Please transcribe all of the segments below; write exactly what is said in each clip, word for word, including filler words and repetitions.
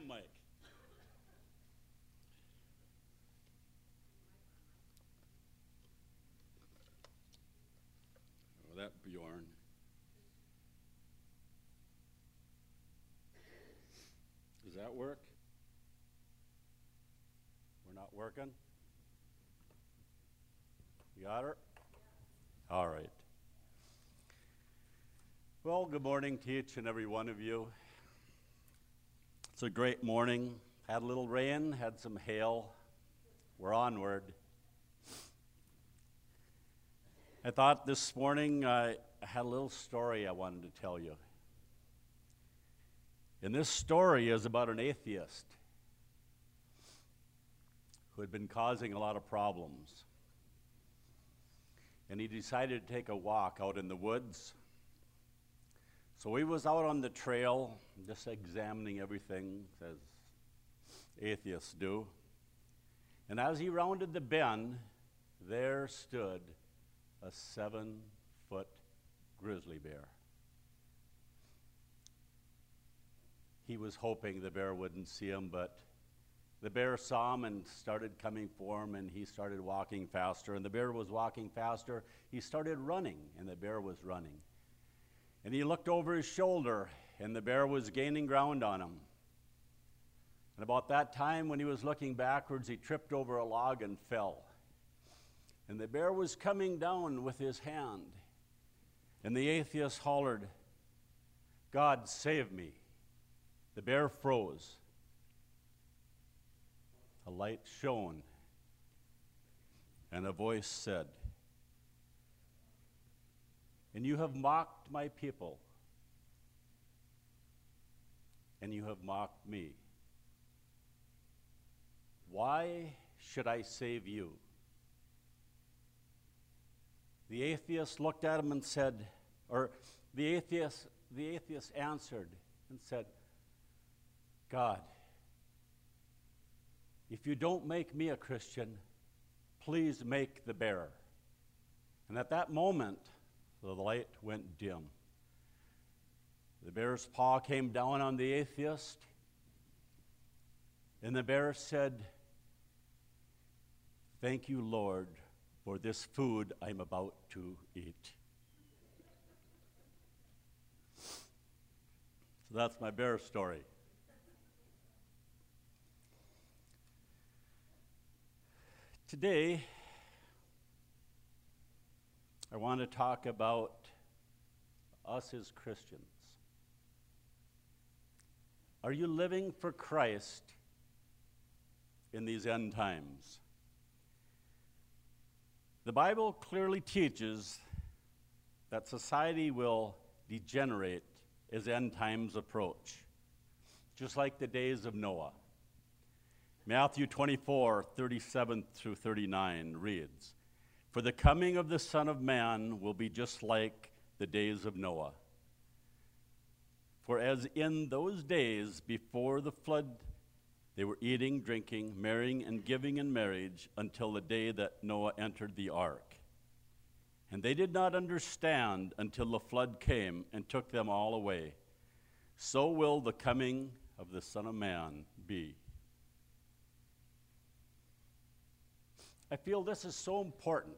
lav mic. Oh, that Bjorn. Does that work? We're not working? You got her? All right. Well, good morning to each and every one of you. It's a great morning. Had a little rain, had some hail. We're onward. I thought this morning uh, I had a little story I wanted to tell you. And this story is about an atheist who had been causing a lot of problems. And he decided to take a walk out in the woods. So he was out on the trail, just examining everything, as atheists do. And as he rounded the bend, there stood a seven-foot grizzly bear. He was hoping the bear wouldn't see him, but the bear saw him and started coming for him, and he started walking faster. And the bear was walking faster. He started running, and the bear was running. And he looked over his shoulder, and the bear was gaining ground on him. And about that time, when he was looking backwards, he tripped over a log and fell. And the bear was coming down with his hand. And the atheist hollered, "God, save me." The bear froze. A light shone, and a voice said, "And you have mocked my people, and you have mocked me. Why should I save you?" The atheist looked at him and said, or the atheist, the atheist answered and said, "God, if you don't make me a Christian, please make the bear." And at that moment, the light went dim. The bear's paw came down on the atheist, and the bear said, "Thank you, Lord, for this food I'm about to eat." So that's my bear story. Today, I want to talk about us as Christians. Are you living for Christ in these end times? The Bible clearly teaches that society will degenerate as end times approach, just like the days of Noah. Matthew twenty-four, thirty-seven through thirty-nine reads, "For the coming of the Son of Man will be just like the days of Noah. For as in those days before the flood, they were eating, drinking, marrying, and giving in marriage until the day that Noah entered the ark. And they did not understand until the flood came and took them all away. So will the coming of the Son of Man be." I feel this is so important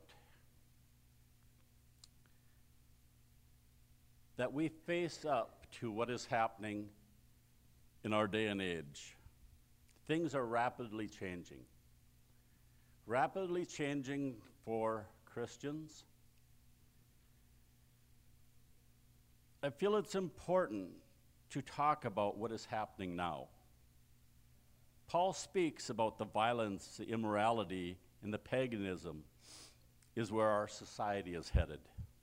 that we face up to what is happening in our day and age. Things are rapidly changing. Rapidly changing for Christians. I feel it's important to talk about what is happening now. Paul speaks about the violence, the immorality, and the paganism is where our society is headed.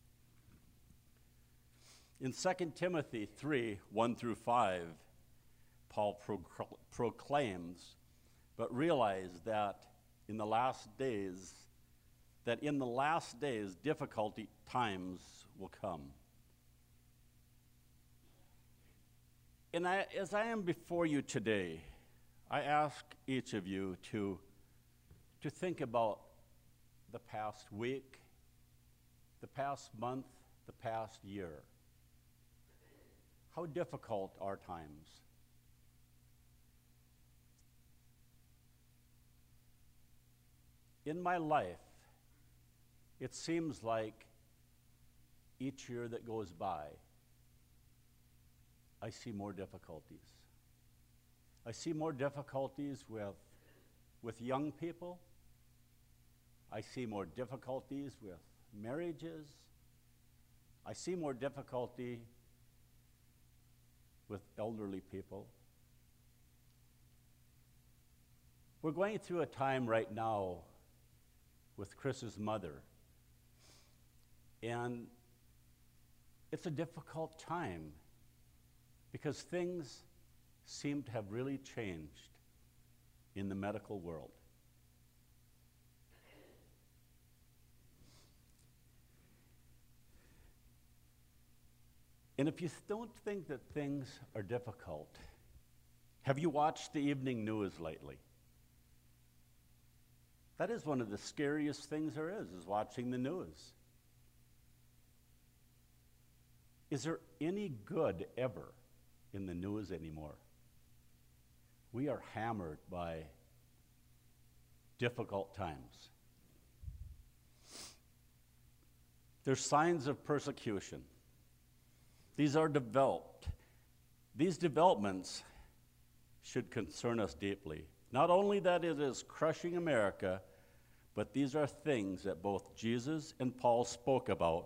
In Second Timothy three, one through five, Paul pro- proclaims, "But realize that in the last days, that in the last days difficulty times will come." And I, as I am before you today, I ask each of you to to think about the past week, the past month, the past year. How difficult are times? in my life, it seems like each year that goes by, I see more difficulties. I see more difficulties with, with young people. I see more difficulties with marriages. I see more difficulty with elderly people. We're going through a time right now with Chris's mother, and it's a difficult time because things seem to have really changed in the medical world. And if you don't think that things are difficult, have you watched the evening news lately? That is one of the scariest things there is, is watching the news. Is there any good ever in the news anymore? We are hammered by difficult times. There's signs of persecution. These are developed. These developments should concern us deeply. Not only that it is crushing America, but these are things that both Jesus and Paul spoke about,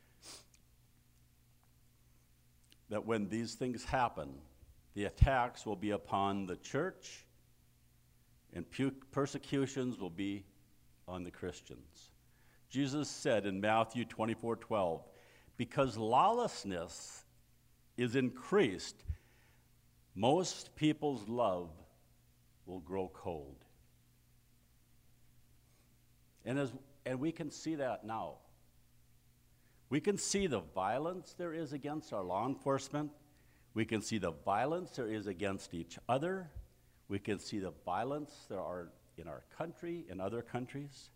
that when these things happen, the attacks will be upon the church and pu- persecutions will be on the Christians. Jesus said in Matthew twenty-four twelve, because lawlessness is increased, most people's love will grow cold. And as and we can see that now. We can see the violence there is against our law enforcement. We can see the violence there is against each other. We can see the violence there are in our country, in other countries.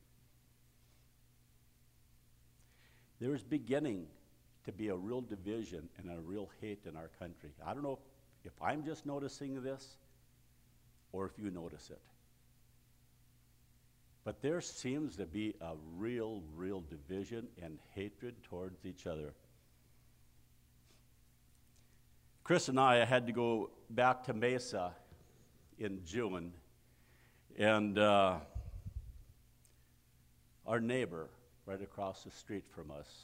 There is beginning to be a real division and a real hate in our country. I don't know if, if I'm just noticing this or if you notice it. But there seems to be a real, real division and hatred towards each other. Chris and I had to go back to Mesa in June, and uh, our neighbor right across the street from us,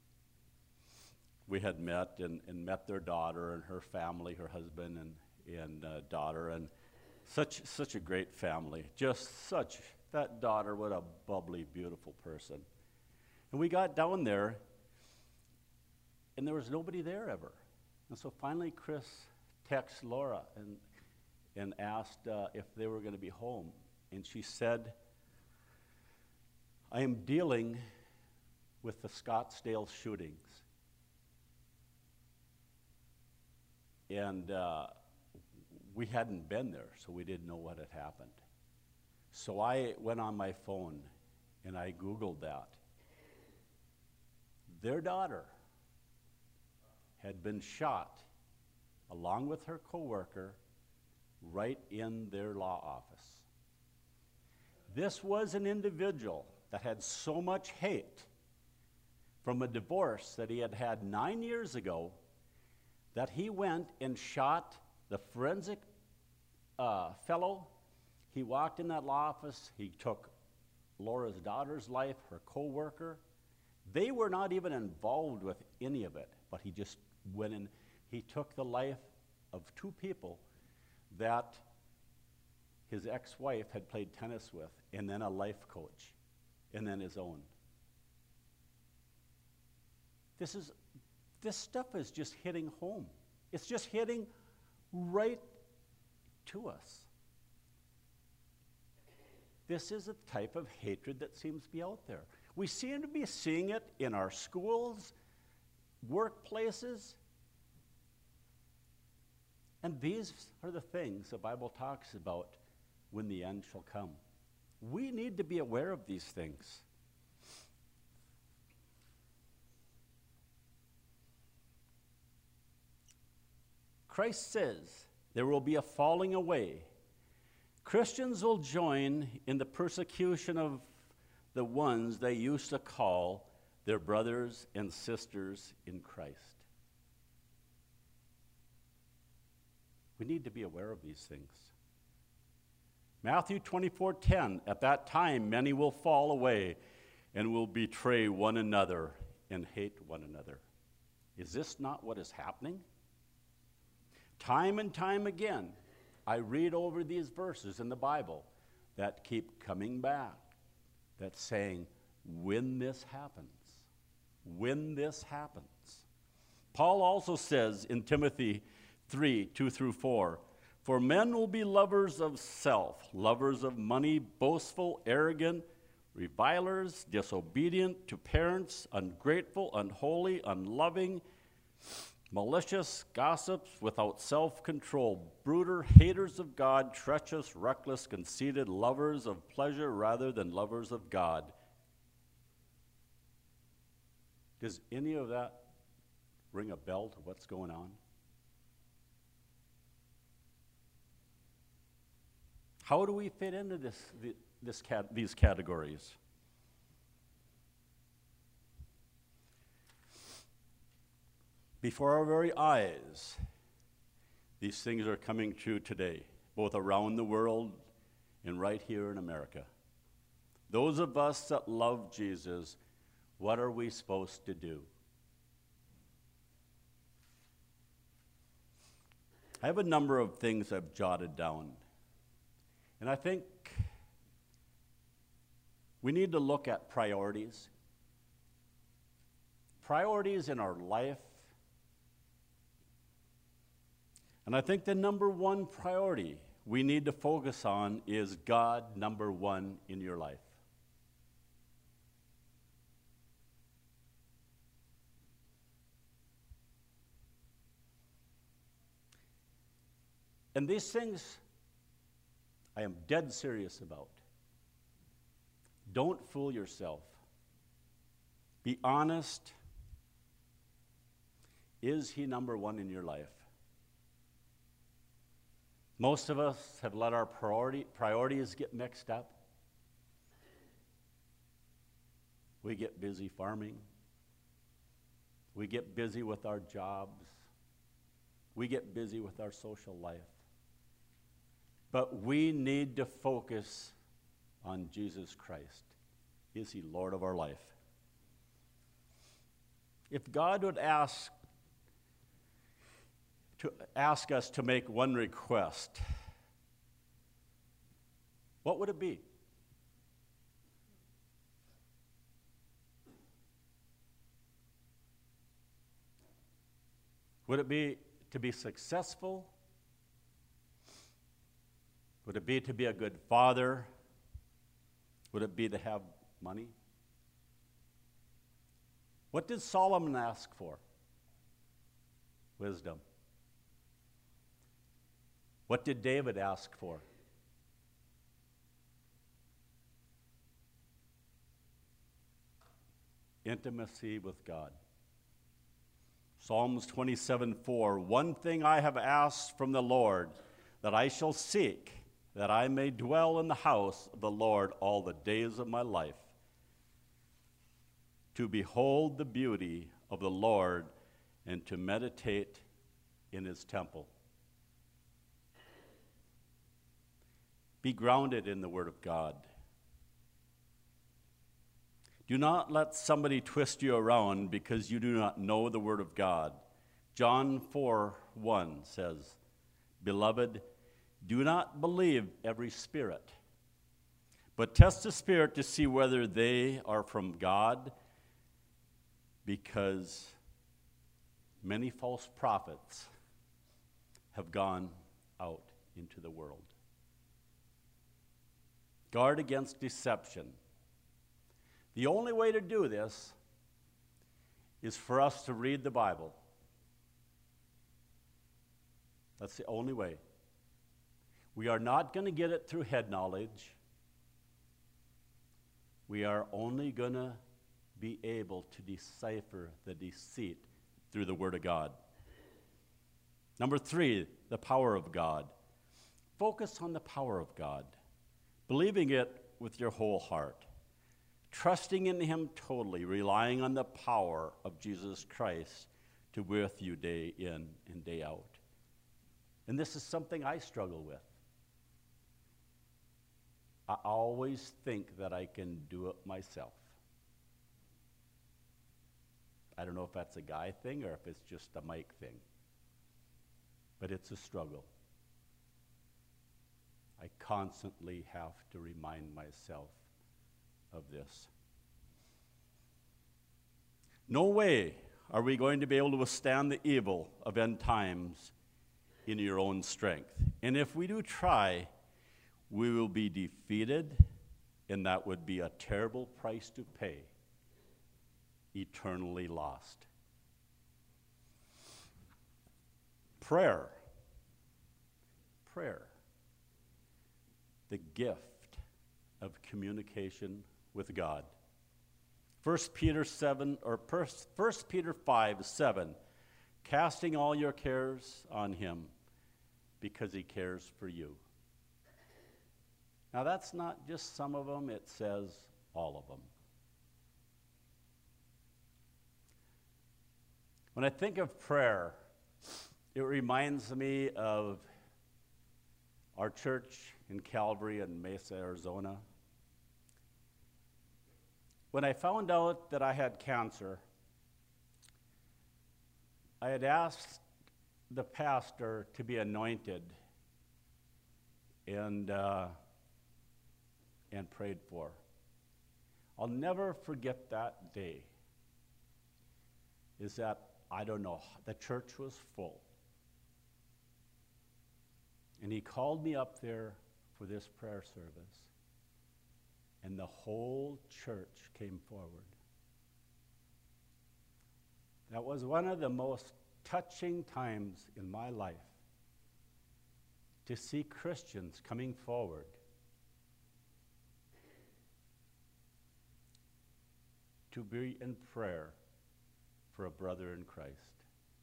we had met and, and met their daughter and her family, her husband and, and uh, daughter, and such such a great family. Just such, that daughter, what a bubbly, beautiful person. And we got down there, and there was nobody there ever. And so finally Chris texted Laura and, and asked uh, if they were going to be home. And she said, I am dealing with the Scottsdale shootings. And uh, we hadn't been there, so we didn't know what had happened. So I went on my phone and I Googled that. Their daughter had been shot along with her coworker right in their law office. This was an individual that had so much hate from a divorce that he had had nine years ago that he went and shot the forensic uh, fellow. He walked in that law office. He took Laura's daughter's life, her co-worker. They were not even involved with any of it, but he just went in. He took the life of two people that his ex-wife had played tennis with, and then a life coach, and then his own. This is, this stuff is just hitting home. It's just hitting right to us. This is a type of hatred that seems to be out there. We seem to be seeing it in our schools, workplaces, and these are the things the Bible talks about when the end shall come. We need to be aware of these things. Christ says there will be a falling away. Christians will join in the persecution of the ones they used to call their brothers and sisters in Christ. We need to be aware of these things. Matthew twenty-four ten, at that time many will fall away and will betray one another and hate one another. Is this not what is happening? Time and time again, I read over these verses in the Bible that keep coming back, that's saying, when this happens, when this happens. Paul also says in Timothy three, two through four, for men will be lovers of self, lovers of money, boastful, arrogant, revilers, disobedient to parents, ungrateful, unholy, unloving, malicious, gossips, without self-control, brooder, haters of God, treacherous, reckless, conceited, lovers of pleasure rather than lovers of God. Does any of that ring a bell to what's going on? How do we fit into this, this cat, these categories? Before our very eyes, these things are coming true today, both around the world and right here in America. Those of us that love Jesus, what are we supposed to do? I have a number of things I've jotted down. And I think we need to look at priorities. Priorities in our life. And I think the number one priority we need to focus on is God number one in your life. And these things I am dead serious about. Don't fool yourself. Be honest. Is he number one in your life? Most of us have let our priority, priorities get mixed up. We get busy farming. We get busy with our jobs. We get busy with our social life. But we need to focus on Jesus Christ. Is he Lord of our life? If God would ask to ask us to make one request, what would it be? Would it be to be successful? Would it be to be a good father? Would it be to have money? What did Solomon ask for? Wisdom. What did David ask for? Intimacy with God. Psalms twenty-seven four, one thing I have asked from the Lord, that I shall seek, that I may dwell in the house of the Lord all the days of my life, to behold the beauty of the Lord and to meditate in his temple. Be grounded in the Word of God. Do not let somebody twist you around because you do not know the Word of God. John four one says, Beloved, do not believe every spirit, but test the spirit to see whether they are from God, because many false prophets have gone out into the world. Guard against deception. The only way to do this is for us to read the Bible. That's the only way. We are not going to get it through head knowledge. We are only going to be able to decipher the deceit through the Word of God. Number three, the power of God. focus on the power of God, believing it with your whole heart, trusting in him totally, relying on the power of Jesus Christ to be with you day in and day out. And this is something I struggle with. I always think that I can do it myself. I don't know if that's a guy thing or if it's just a Mike thing, but it's a struggle. I constantly have to remind myself of this. No way are we going to be able to withstand the evil of end times in your own strength. And if we do try, we will be defeated, and that would be a terrible price to pay, eternally lost. Prayer. Prayer. The gift of communication with God. First Peter seven, or First Peter five, seven, casting all your cares on him because he cares for you. Now that's not just some of them, it says all of them. When I think of prayer, it reminds me of our church in Calvary in Mesa, Arizona. When I found out that I had cancer, I had asked the pastor to be anointed and uh, and prayed for. I'll never forget that day. Is that, I don't know, the church was full. And he called me up there for this prayer service. And the whole church came forward. That was one of the most touching times in my life, to see Christians coming forward to be in prayer for a brother in Christ.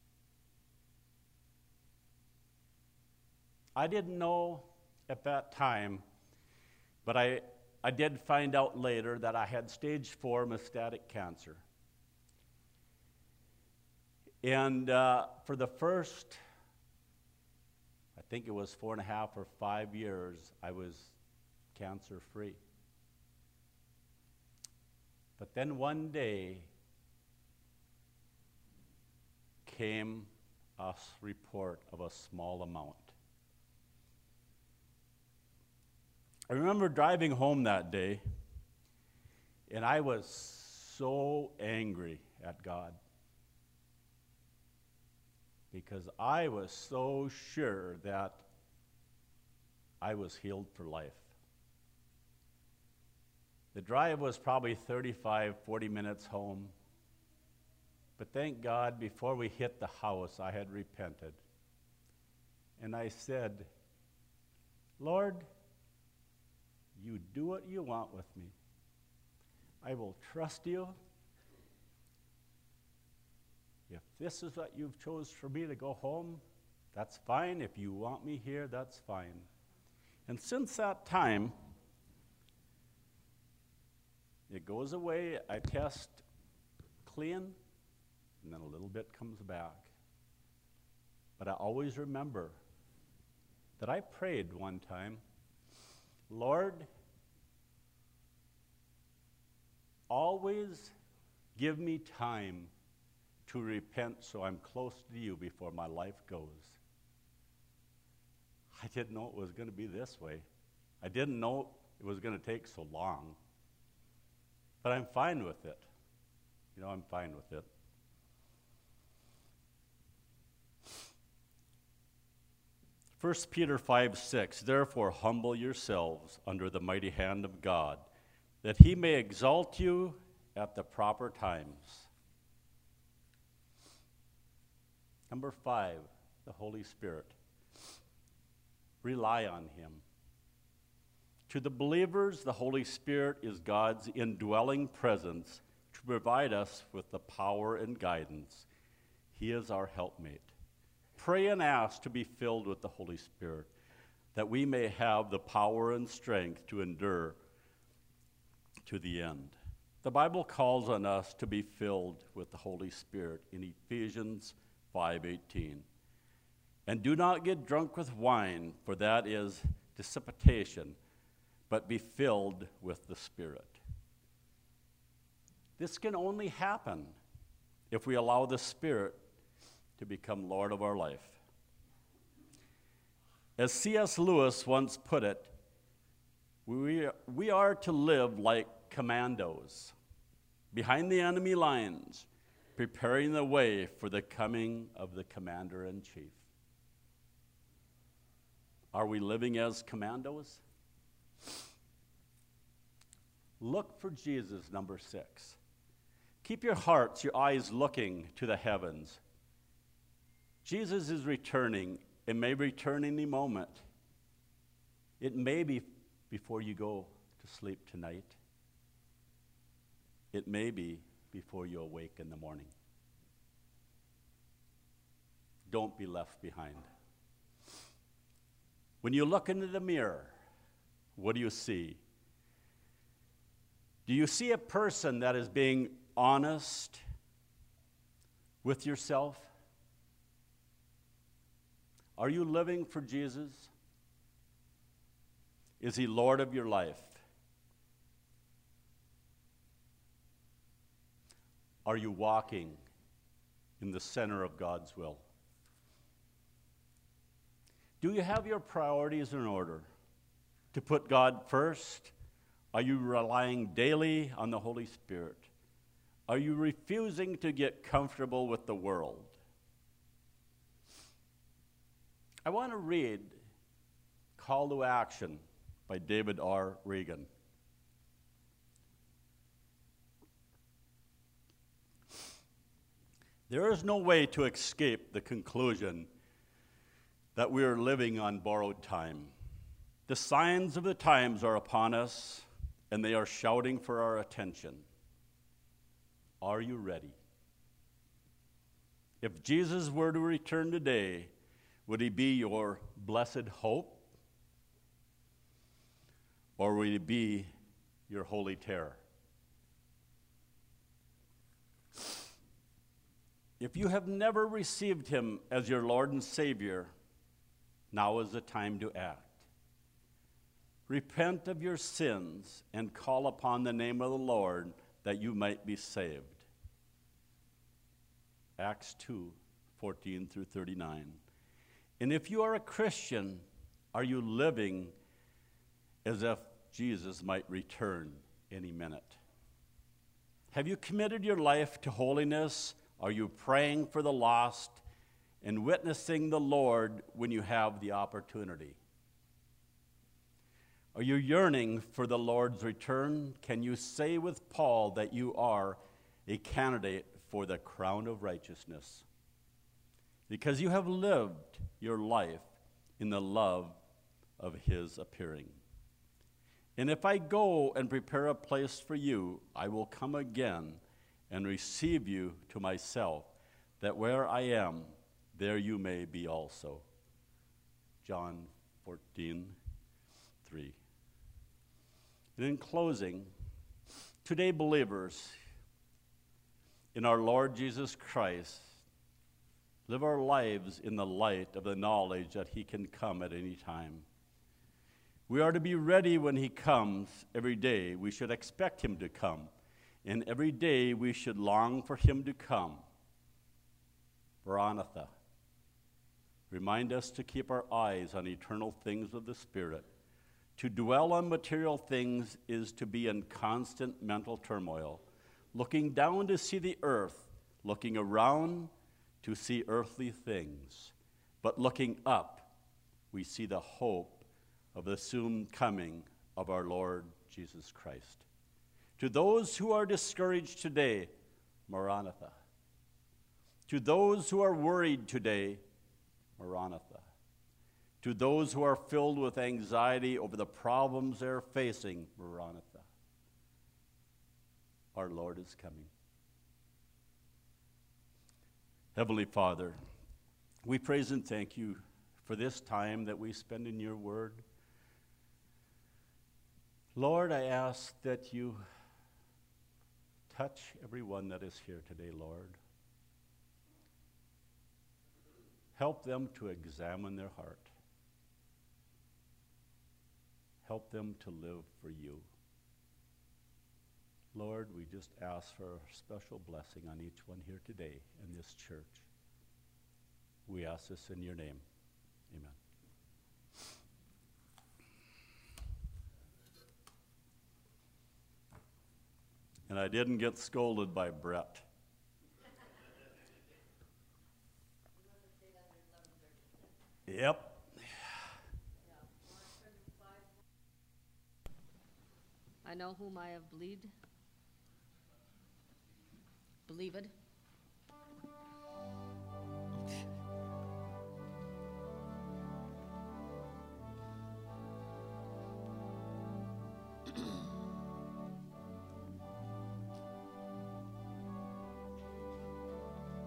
I didn't know at that time, but I, I did find out later that I had stage four metastatic cancer. And uh, for the first, I think it was four and a half or five years, I was cancer-free. But then one day came a report of a small amount. I remember driving home that day, and I was so angry at God because I was so sure that I was healed for life. The drive was probably thirty-five, forty minutes home. But thank God, before we hit the house, I had repented. And I said, Lord, you do what you want with me. I will trust you. If this is what you've chose for me to go home, that's fine. If you want me here, that's fine. And since that time, it goes away, I test clean, and then a little bit comes back. But I always remember that I prayed one time, Lord, always give me time to repent so I'm close to you before my life goes. I didn't know it was going to be this way. I didn't know it was going to take so long. But I'm fine with it. You know, I'm fine with it. First Peter five, six, therefore humble yourselves under the mighty hand of God, that he may exalt you at the proper times. Number five, the Holy Spirit. Rely on him. To the believers, the Holy Spirit is God's indwelling presence to provide us with the power and guidance. He is our helpmate. Pray and ask to be filled with the Holy Spirit. that we may have the power and strength to endure to the end. The Bible calls on us to be filled with the Holy Spirit in Ephesians five eighteen. And do not get drunk with wine, for that is dissipation, but be filled with the Spirit. This can only happen if we allow the Spirit to become Lord of our life. As C S Lewis once put it, we, we are to live like commandos, behind the enemy lines, preparing the way for the coming of the commander-in-chief. Are we living as commandos? Look for Jesus, number six. Keep your hearts, your eyes looking to the heavens. Jesus is returning. It may return any moment. It may be before you go to sleep tonight. It may be before you awake in the morning. Don't be left behind. When you look into the mirror, what do you see? Do you see a person that is being honest with yourself? Are you living for Jesus? Is he Lord of your life? Are you walking in the center of God's will? Do you have your priorities in order to put God first? Are you relying daily on the Holy Spirit? Are you refusing to get comfortable with the world? I want to read Call to Action by David R. Reagan. There is no way to escape the conclusion that we are living on borrowed time. The signs of the times are upon us, and they are shouting for our attention. Are you ready? If Jesus were to return today, would he be your blessed hope? Or would he be your holy terror? If you have never received him as your Lord and Savior, now is the time to act. Repent of your sins and call upon the name of the Lord that you might be saved. Acts two, fourteen through thirty-nine. And if you are a Christian, are you living as if Jesus might return any minute? Have you committed your life to holiness? Are you praying for the lost and witnessing the Lord when you have the opportunity? Are you yearning for the Lord's return? Can you say with Paul that you are a candidate for the crown of righteousness? Because you have lived your life in the love of his appearing. And if I go and prepare a place for you, I will come again and receive you to myself, that where I am, there you may be also. John fourteen, three. And in closing, today, believers in our Lord Jesus Christ, live our lives in the light of the knowledge that he can come at any time. We are to be ready when he comes every day. We should expect him to come. And every day we should long for him to come. Maranatha. Remind us to keep our eyes on eternal things of the Spirit. To dwell on material things is to be in constant mental turmoil, looking down to see the earth, looking around to see earthly things. But looking up, we see the hope of the soon coming of our Lord Jesus Christ. To those who are discouraged today, Maranatha. To those who are worried today, Maranatha. To those who are filled with anxiety over the problems they're facing, Maranatha. Our Lord is coming. Heavenly Father, we praise and thank you for this time that we spend in your word. Lord, I ask that you touch everyone that is here today, Lord. Help them to examine their heart. Help them to live for you. Lord, we just ask for a special blessing on each one here today in this church. We ask this in your name. Amen. And I didn't get scolded by Brett. Yep. I know whom I have believed. Believed.